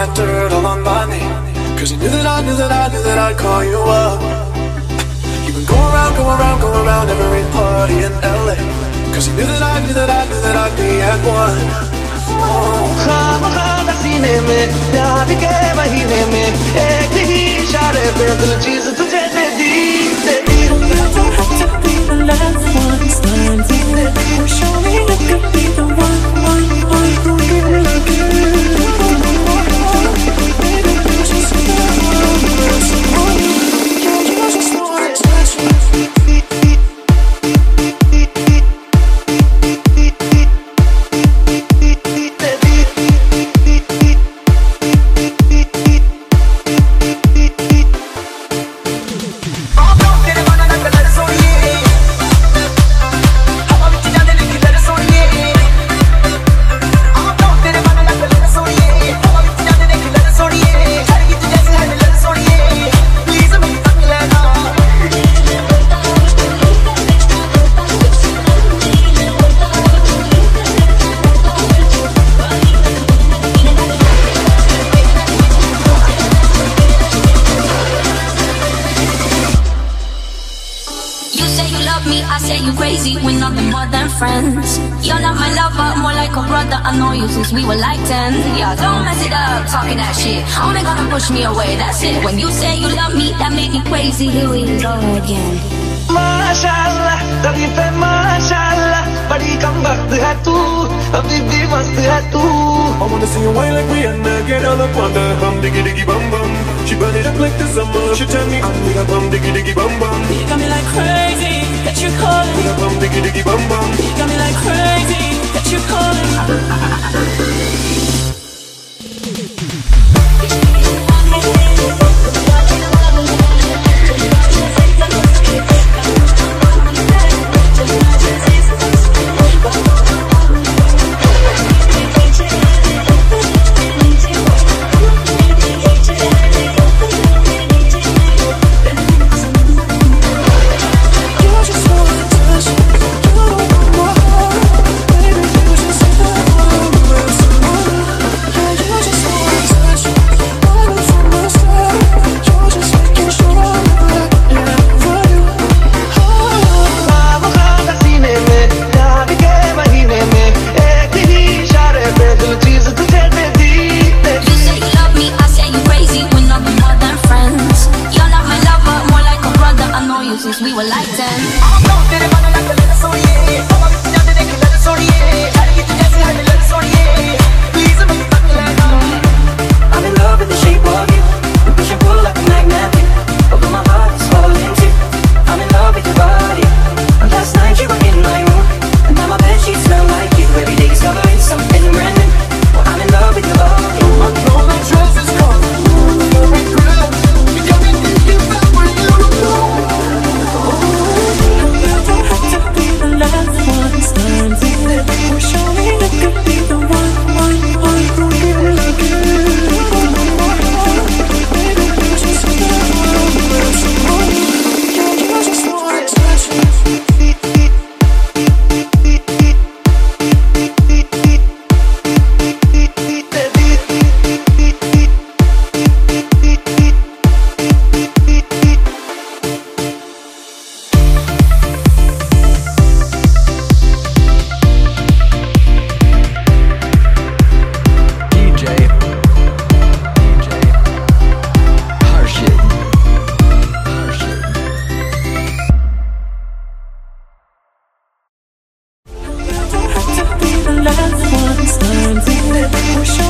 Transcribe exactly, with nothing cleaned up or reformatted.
that dirt all on my name. Cause you knew that I knew that I knew that I'd call you up. You would go around, go around, go around every party in L A. Cause you knew that I knew that I knew that I'd be at one. खामखा सीने में प्यार के महीने में एक ही इशारे पे दिल चीज तुझे दे दी दे दी. You don't have to be the last one standing. Show me you could be the one, one, one who give it again. Baby, you just want someone. You just want to touch me. Friends, you're not my lover, more like a brother. I know you since we were like ten. Yeah, don't mess it up, talking that shit. Only gonna push me away, that's it. When you say you love me, that make me crazy. Here we go again. माशाल्लाह, तभी पे माशाल्लाह, बड़ी कम वक्त है तू, अभी भी मस्त है तू. I wanna see you wine like Rihanna, get all up on the hum, diggy diggy bum bum. She burn it up like the summer. She tell me I'm with a bum, diggy diggy bum bum. You got me like crazy that you're calling. With a bum, diggy diggy bum bum. You got me like crazy that you're calling. Last one standing.